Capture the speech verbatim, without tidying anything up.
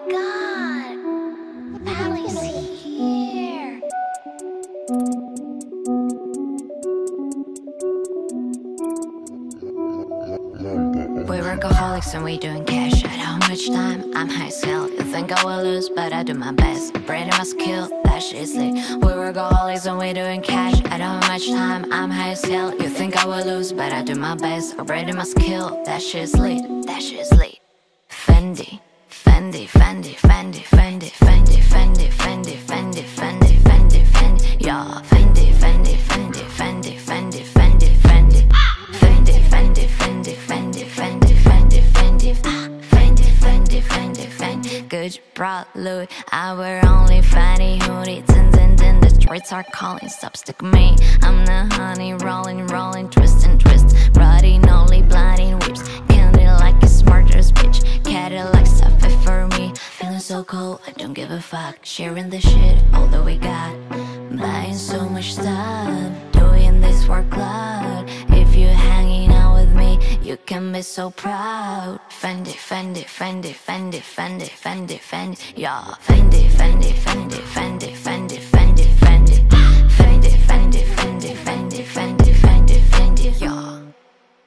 god! Pally's here! We're workaholics and we doing cash. At how much time? I'm high scale. You think I will lose, but I do my best. Brady must kill, that shit's lit. We're workaholics and we doing cash. At how much time? I'm high scale. You think I will lose, but I do my best. Brady must kill, that shit's lit. That shit's lit. Fendi, Fendi, Fendi, Fendi, Fendi, Fendi, Fendi, Fendi, Fendi, Fendi, Fendi, Fendi, yeah. Fendi, Fendi, Fendi, Fendi, Fendi, Fendi, Fendi, Fendi, Fendi, Fendi, Fendi, Fendi, Fendi, Fendi, Fendi, Fendi, Fendi, Fendi. Gucci, Prada, Louis, I wear only Fendi hoodie. Tin, tin, tin, the streets are calling, stop stick me. I'm the honey, rolling, rolling, twisting, twist, riding only blinding whips. Candy like a smartest bitch. Cadillac stuff it for me. Feeling so cold, I don't give a fuck. Sharing the shit, all that we got. Buying so much stuff, doing this for clout. If you're hanging out with me, you can be so proud. Fendi, Fendi, Fendi, Fendi, Fendi, Fendi, Fendi, yeah. Fendi, Fendi, Fendi.